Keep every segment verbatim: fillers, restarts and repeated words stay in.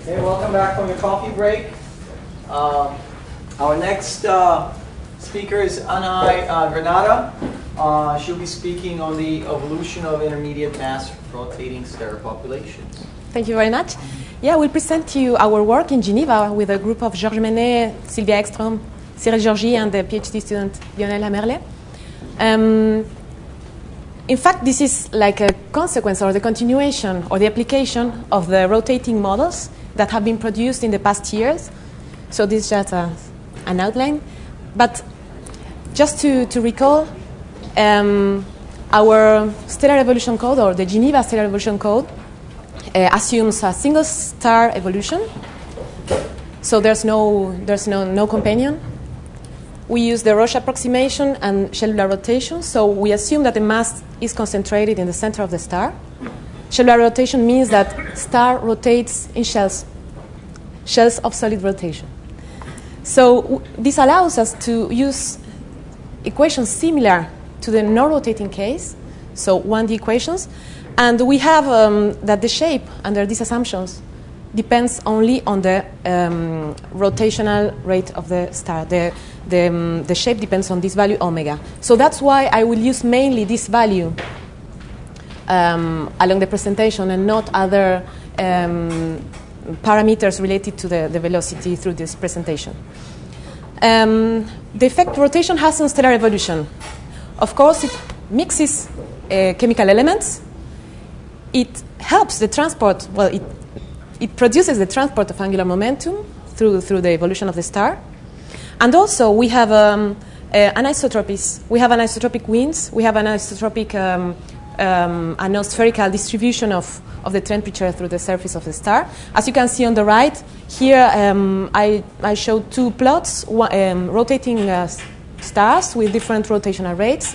Okay, welcome back from your coffee break. Uh, our next uh, speaker is Anay uh, Granada. Uh, she'll be speaking on the evolution of intermediate mass rotating star populations. Thank you very much. Yeah, we'll present to you our work in Geneva with a group of Georges Menet, Sylvia Ekstrom, Cyril Georgi, and the PhD student Lionel Hamerlet. Um, in fact, this is like a consequence or the continuation or the application of the rotating models that have been produced in the past years. So this is just a, an outline. But just to, to recall, um, our stellar evolution code, or the Geneva stellar evolution code, uh, assumes a single star evolution. So there's no, there's no, no companion. We use the Roche approximation and cellular rotation. So we assume that the mass is concentrated in the center of the star. Cellular rotation means that star rotates in shells, shells of solid rotation. So w this allows us to use equations similar to the non-rotating case, so one D equations, and we have um, that the shape under these assumptions depends only on the um, rotational rate of the star. The, the, um, the shape depends on this value omega. So that's why I will use mainly this value um, along the presentation and not other um, parameters related to the, the velocity through this presentation. Um, the effect rotation has on stellar evolution. Of course, it mixes uh, chemical elements. It helps the transport, well, it It produces the transport of angular momentum through, through the evolution of the star. And also, we have um, uh, anisotropies. We have anisotropic winds. We have anisotropic um, um, anospherical distribution of, of the temperature through the surface of the star. As you can see on the right, here um, I, I showed two plots, one, um, rotating uh, stars with different rotational rates,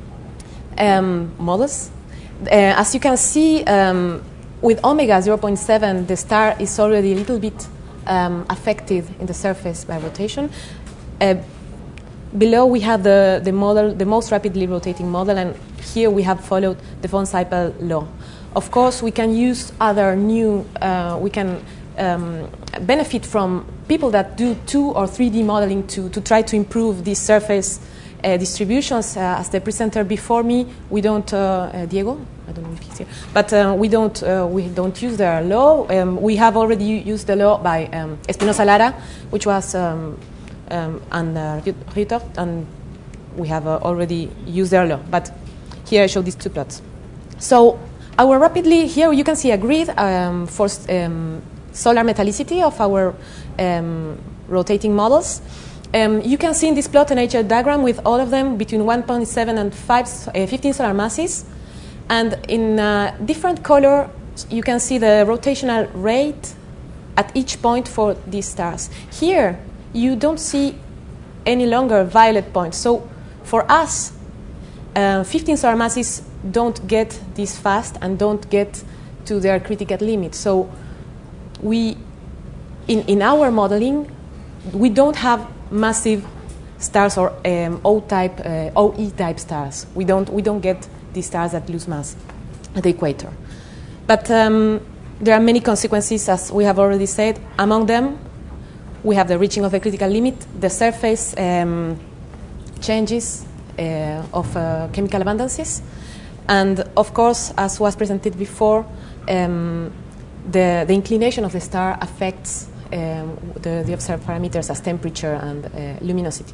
um, models. Uh, as you can see, um, with omega zero point seven, the star is already a little bit um, affected in the surface by rotation. Uh, below we have the, the model, the most rapidly rotating model, and here we have followed the von Siepel law. Of course, we can use other new, uh, we can um, benefit from people that do two or three D modeling to, to try to improve these surface uh, distributions. Uh, as the presenter before me, we don't, uh, uh, Diego? I don't know if he's here, but uh, we don't uh, we don't use their law. Um, we have already used the law by um, Espinosa Lara, which was um, um, and uh, Ritter, and we have uh, already used their law. But here I show these two plots. So our rapidly here you can see a grid um, for um, solar metallicity of our um, rotating models. Um, you can see in this plot an H L diagram with all of them between one point seven and five, uh, fifteen solar masses. And in uh, different color, you can see the rotational rate at each point for these stars. Here, you don't see any longer violet points. So for us, uh, fifteen solar masses don't get this fast and don't get to their critical limit. So we, in, in our modeling, we don't have massive stars or um, O-type, uh, O E-type stars. We don't, we don't get these stars that lose mass at the equator. But um, there are many consequences, as we have already said. Among them, we have the reaching of the critical limit, the surface um, changes uh, of uh, chemical abundances, and of course, as was presented before, um, the, the inclination of the star affects um, the, the observed parameters as temperature and uh, luminosity.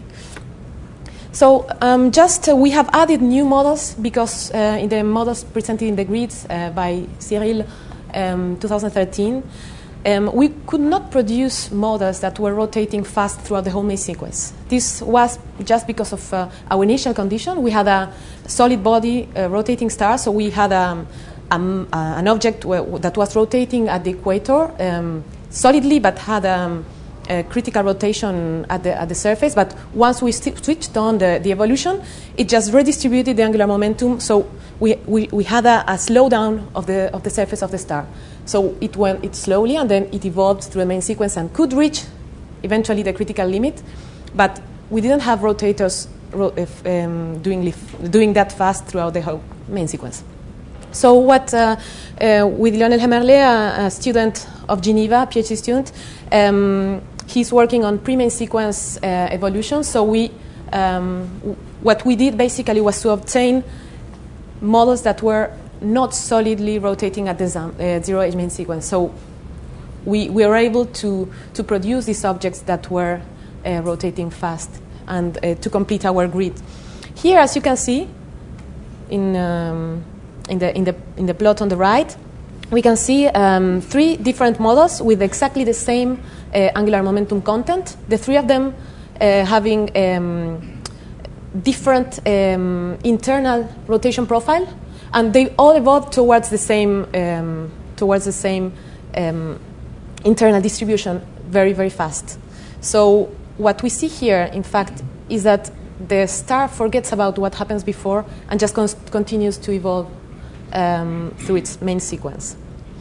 So um, just uh, we have added new models because uh, in the models presented in the grids uh, by Cyril um, twenty thirteen, um, we could not produce models that were rotating fast throughout the whole main sequence. This was just because of uh, our initial condition. We had a solid body uh, rotating star, so we had um, um, uh, an object that was rotating at the equator um, solidly, but had um, Uh, critical rotation at the, at the surface, but once we switched on the, the evolution, it just redistributed the angular momentum, so we, we, we had a, a slowdown of the, of the surface of the star. So it went it slowly, and then it evolved through the main sequence and could reach eventually the critical limit, but we didn't have rotators ro if, um, doing, doing that fast throughout the whole main sequence. So what, uh, uh, with Lionel Hamerlet, a, a student of Geneva, PhD student. Um, he's working on pre-main sequence uh, evolution. So we, um, what we did basically was to obtain models that were not solidly rotating at the uh, zero-age main sequence. So we, we were able to, to produce these objects that were uh, rotating fast and uh, to complete our grid. Here, as you can see, in, um, in, the, in, the, in the plot on the right, we can see um, three different models with exactly the same uh, angular momentum content, the three of them uh, having um, different um, internal rotation profile, and they all evolved towards the same, um, towards the same um, internal distribution very, very fast. So what we see here, in fact, is that the star forgets about what happens before and just con continues to evolve um, through its main sequence.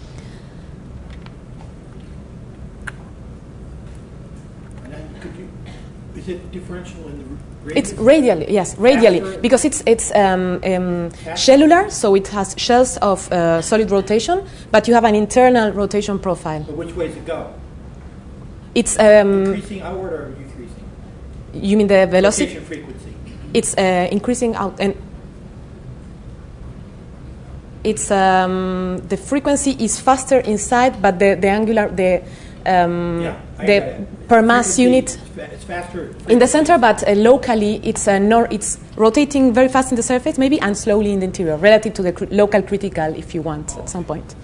And then could you, is it differential in the radius? It's radially, yes, radially, After because it's it's um, um, cellular, so it has shells of uh, solid rotation, but you have an internal rotation profile. But which way does it go? It's um, Increasing outward or decreasing? you mean the velocity? Rotation frequency. It's uh, increasing out, and it's um, the frequency is faster inside, but the the angular the um, Yeah, I the got it. per mass Frequency, unit It's, fa it's faster. in the center, but uh, locally it's uh, nor it's rotating very fast in the surface, maybe, and slowly in the interior, relative to the cr local critical, if you want, at some point.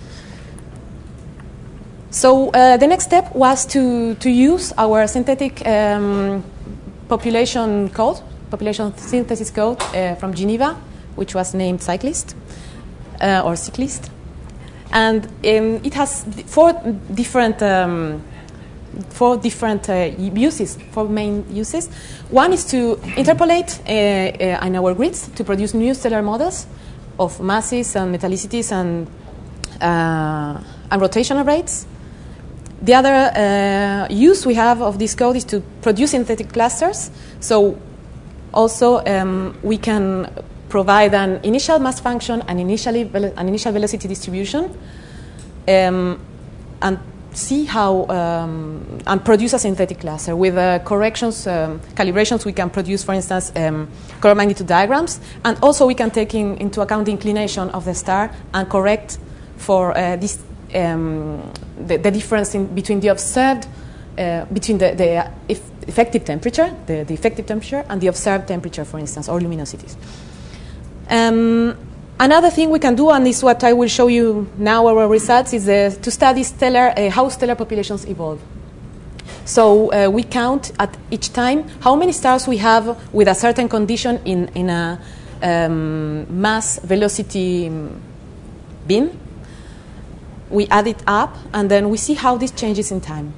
So uh, the next step was to to use our synthetic um, population code, population synthesis code uh, from Geneva, which was named Cyclist uh, or Cyclist, and um, it has four different. Um, four different uh, uses, four main uses. One is to interpolate uh, uh, in our grids to produce new stellar models of masses and metallicities and, uh, and rotational rates. The other uh, use we have of this code is to produce synthetic clusters. So also um, we can provide an initial mass function, an, initially an initial velocity distribution, um, and see how um, and produce a synthetic cluster with uh, corrections, um, calibrations. We can produce, for instance, um, color magnitude diagrams, and also we can take in, into account the inclination of the star and correct for uh, this um, the, the difference in between the observed uh, between the, the eff effective temperature, the, the effective temperature, and the observed temperature, for instance, or luminosities. Um, Another thing we can do, and this is what I will show you now, our results, is uh, to study stellar, uh, how stellar populations evolve. So uh, we count at each time how many stars we have with a certain condition in, in a um, mass velocity bin. We add it up, and then we see how this changes in time.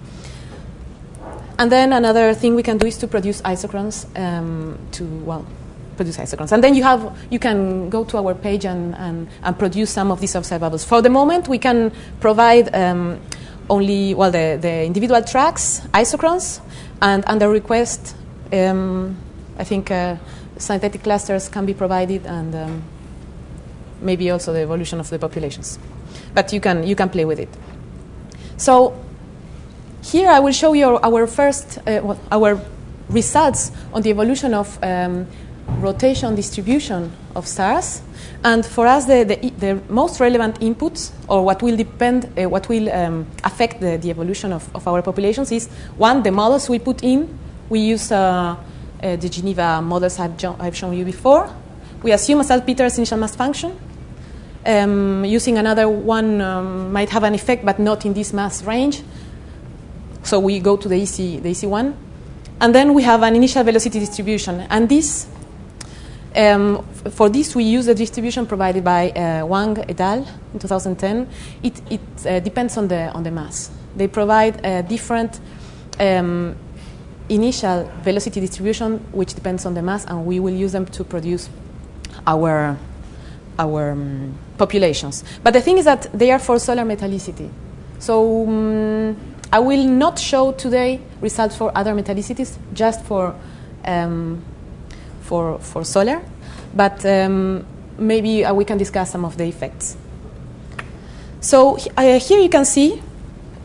And then another thing we can do is to produce isochrons um, to, well, produce isochrons. And then you have, you can go to our page and, and, and produce some of these observables. For the moment, we can provide um, only, well, the, the individual tracks, isochrons, and under request, um, I think uh, synthetic clusters can be provided, and um, maybe also the evolution of the populations. But you can, you can play with it. So here I will show you our first, uh, well, our results on the evolution of um, rotation distribution of stars, and for us the, the, the most relevant inputs, or what will depend, uh, what will um, affect the, the evolution of, of our populations, is one, the models we put in. We use uh, uh, the Geneva models I've, I've shown you before. We assume a Salpeter's initial mass function. Um, using another one um, might have an effect, but not in this mass range. So we go to the easy, the easy one, and then we have an initial velocity distribution, and this. Um, for this, we use the distribution provided by uh, Wang et al. In two thousand ten. It, it uh, depends on the on the mass. They provide a different um, initial velocity distribution, which depends on the mass, and we will use them to produce our our um, populations. But the thing is that they are for solar metallicity. So um, I will not show today results for other metallicities, just for. Um, For, for solar, but um, maybe uh, we can discuss some of the effects. So uh, here you can see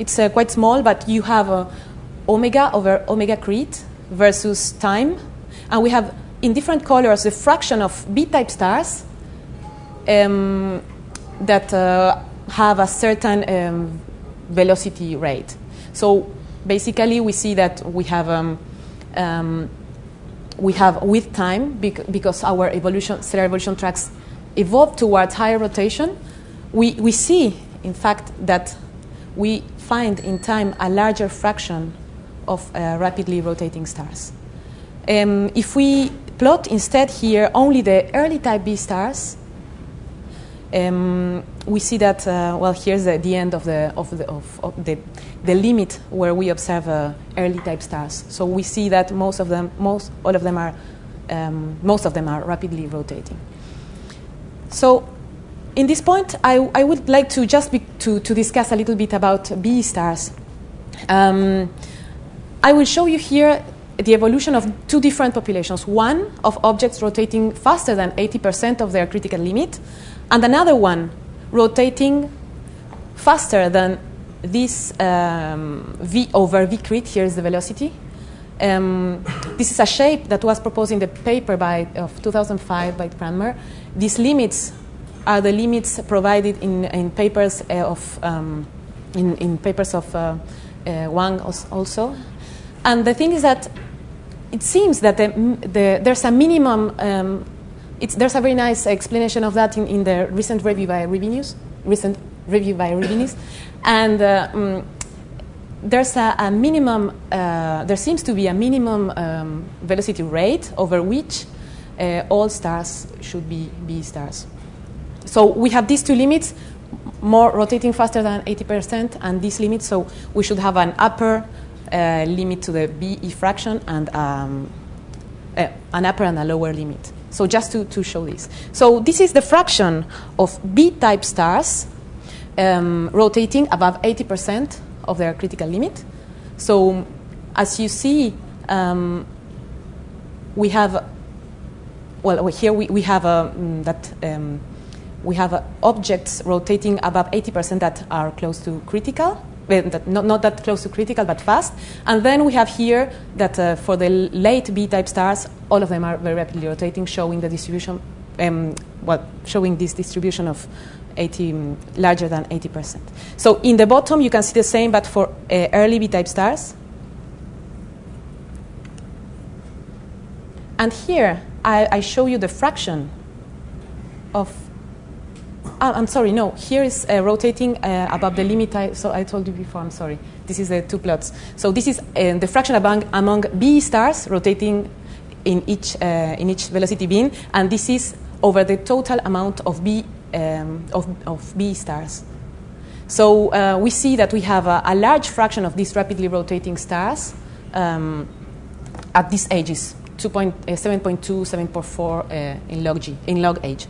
it's uh, quite small, but you have uh, omega over omega cret versus time. And we have, in different colors, the fraction of B-type stars um, that uh, have a certain um, velocity rate. So basically, we see that we have um, um, we have with time, bec because our evolution, stellar evolution tracks evolve towards higher rotation. We we see, in fact, that we find in time a larger fraction of uh, rapidly rotating stars. Um, if we plot instead here only the early type B stars, um, we see that uh, well, here's the, the end of the of the of, of the the limit where we observe uh, early type stars. So we see that most of them, most all of them are um, most of them are rapidly rotating. So, in this point, I, I would like to just be, to to discuss a little bit about B stars. Um, I will show you here the evolution of two different populations. One of objects rotating faster than eighty percent of their critical limit, and another one rotating faster than this um, V over V cret. Here is the velocity. Um, this is a shape that was proposed in the paper by, of two thousand five by Cranmer. These limits are the limits provided in, in papers uh, of um, in, in papers of uh, uh, Wang also. And the thing is that it seems that the, the, there's a minimum. Um, it's, there's a very nice explanation of that in, in the recent review by Revenius. Recent review by Revenius, and uh, um, there's a, a minimum. Uh, there seems to be a minimum um, velocity rate over which uh, all stars should be B stars. So we have these two limits: more rotating faster than eighty percent, and this limit. So we should have an upper uh, limit to the B E fraction and um, uh, an upper and a lower limit. So just to, to show this. So this is the fraction of B-type stars um, rotating above eighty percent of their critical limit. So as you see, um, we have, well, here we, we have a, um, that um, we have uh, objects rotating above eighty percent that are close to critical. That not, not that close to critical, but fast. And then we have here that uh, for the late B-type stars, all of them are very rapidly rotating, showing the distribution, um, well, showing this distribution of eighty, um, larger than eighty percent. So in the bottom, you can see the same, but for uh, early B-type stars. And here, I, I show you the fraction of I'm sorry, no. Here is uh, rotating uh, above the limit. I, so I told you before, I'm sorry. This is the two plots. So this is uh, the fraction among, among B stars rotating in each, uh, in each velocity bin, and this is over the total amount of B, um, of, of B stars. So uh, we see that we have a, a large fraction of these rapidly rotating stars um, at these ages, seven point two, seven point four uh, in log G, in log H.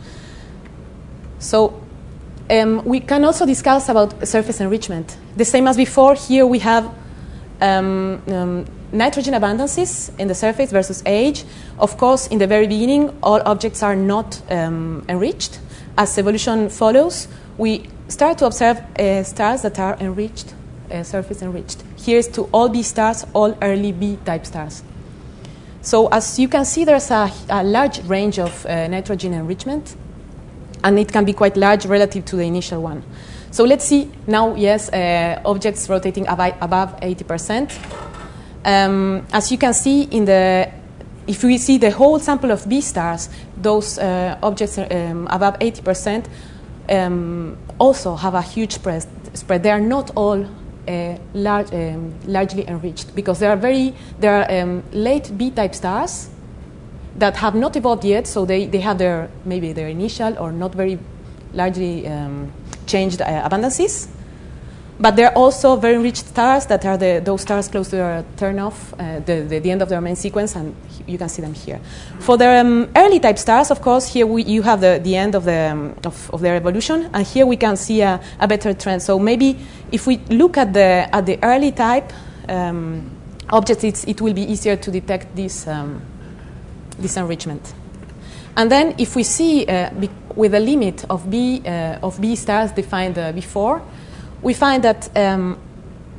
So um, we can also discuss about surface enrichment. The same as before, here we have um, um, nitrogen abundances in the surface versus age. Of course, in the very beginning, all objects are not um, enriched. As evolution follows, we start to observe uh, stars that are enriched, uh, surface enriched. Here is to all B stars, all early B-type stars. So as you can see, there's a, a large range of uh, nitrogen enrichment, and it can be quite large relative to the initial one. So let's see now, yes, uh, objects rotating ab above eighty percent. Um, as you can see, in the, if we see the whole sample of B stars, those uh, objects um, above eighty percent um, also have a huge spread. spread. They are not all uh, large, um, largely enriched, because there are very there are um, late B-type stars that have not evolved yet, so they, they have their maybe their initial or not very largely um, changed uh, abundances. But there are also very enriched stars that are the, those stars close to their turn-off, uh, the, the, the end of their main sequence, and you can see them here. For the um, early type stars, of course, here we, you have the, the end of, the, um, of, of their evolution, and here we can see a, a better trend. So maybe if we look at the, at the early type um, objects, it's, it will be easier to detect this um, this enrichment. And then if we see uh, with a limit of B, uh, of B stars defined uh, before, we find that um,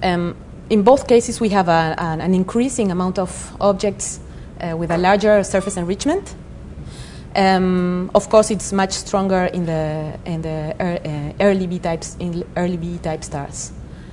Um, in both cases, we have a, an, an increasing amount of objects uh, with a larger surface enrichment. Um, of course, it's much stronger in the in the er, uh, early B types in early B type stars.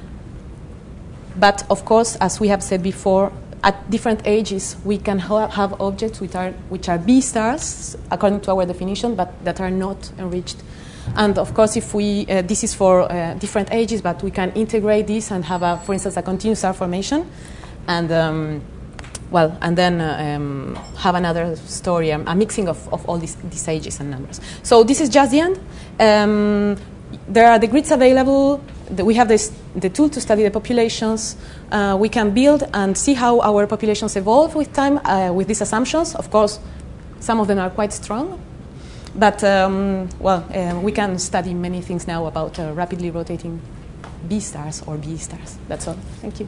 But of course, as we have said before, at different ages, we can ha have objects which are which are B stars according to our definition, but that are not enriched. And of course, if we uh, this is for uh, different ages, but we can integrate this and have, a, for instance, a continuous star formation, and um, well, and then uh, um, have another story, um, a mixing of, of all these, these ages and numbers. So this is just the end. Um, there are the grids available. The, we have this, the tool to study the populations. Uh, we can build and see how our populations evolve with time uh, with these assumptions. Of course, some of them are quite strong. But, um, well, uh, we can study many things now about uh, rapidly rotating B stars or B stars. That's all. Thank you.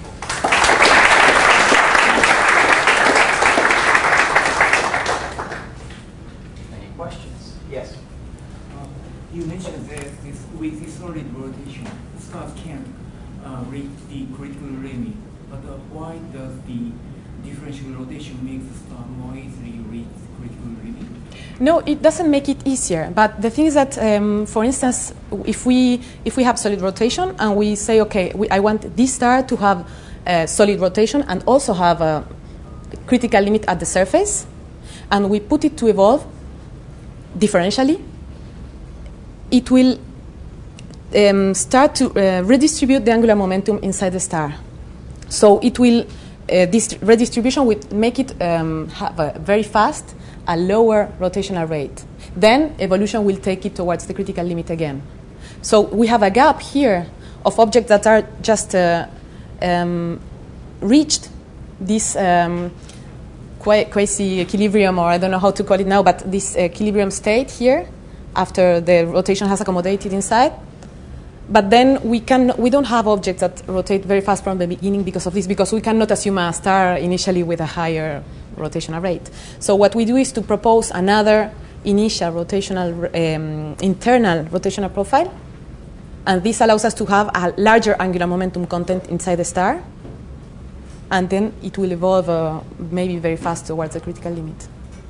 Questions? Yes. Uh, you mentioned that this, with this solid rotation, stars can uh, reach the critical limit. But uh, why does the differential rotation make the star more easily reach the critical limit? No, it doesn't make it easier. But the thing is that, um, for instance, if we if we have solid rotation and we say, okay, we, I want this star to have uh, solid rotation and also have a critical limit at the surface, and we put it to evolve differentially, it will um, start to uh, redistribute the angular momentum inside the star. So it will, uh, this redistribution will make it um, have a very fast, a lower rotational rate. Then evolution will take it towards the critical limit again. So we have a gap here of objects that are just uh, um, reached this um, quasi-equilibrium, or I don't know how to call it now, but this equilibrium state here after the rotation has accommodated inside. But then we can we don't have objects that rotate very fast from the beginning because of this, because we cannot assume a star initially with a higher rotational rate. So what we do is to propose another initial rotational um, internal rotational profile, and this allows us to have a larger angular momentum content inside the star. And then it will evolve uh, maybe very fast towards the critical limit.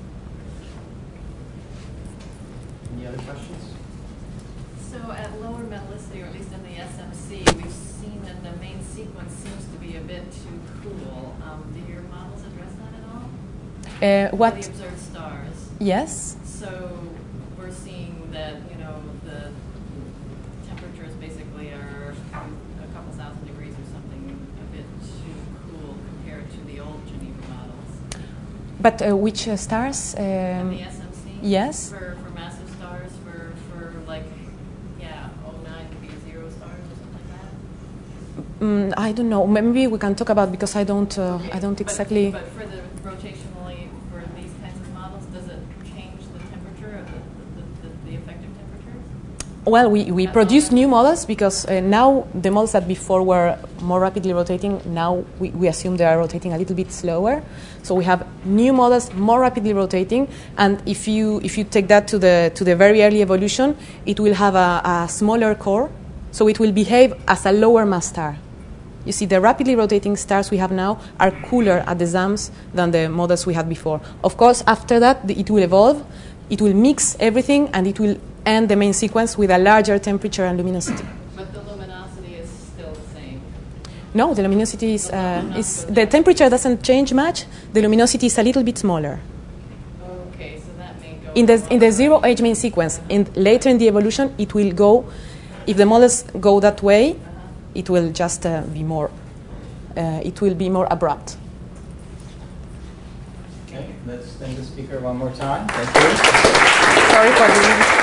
Any other questions? So at lower metallicity, or at least in the S M C, we've seen that the main sequence seems to be a bit too cool. Um, do your models address that at all? Uh, what? The observed stars. Yes. So we're seeing that, you know, the temperatures basically are a couple thousand degrees or something, a bit too cool compared to the old Geneva models. But uh, which uh, stars? Um, And the S M C? Yes. For, for massive stars, for, for like, yeah, oh nine to be zero stars or something like that? Mm, I don't know. Maybe we can talk about, because I don't. Uh, Okay, I don't but- exactly. But for the rotationally, for these kinds of models, does it change the temperature of the, the, the, the effective temperatures? Well, we, we At produce lower- new models because uh, now the models that before were more rapidly rotating, now we, we assume they are rotating a little bit slower. So we have new models more rapidly rotating, and if you if you take that to the to the very early evolution, it will have a, a smaller core, so it will behave as a lower mass star. You see, the rapidly rotating stars we have now are cooler at the Z A Ms than the models we had before. Of course, after that, the, it will evolve, it will mix everything, and it will end the main sequence with a larger temperature and luminosity. But the luminosity is still the same. No, the luminosity is, uh, is the temperature doesn't change much. The luminosity is a little bit smaller. Okay, so that may go... In the in the zero age main sequence, in later in the evolution, it will go. If the models go that way, it will just uh, be more. Uh, it will be more abrupt. Okay, let's thank the speaker one more time. Thank you. Sorry for the.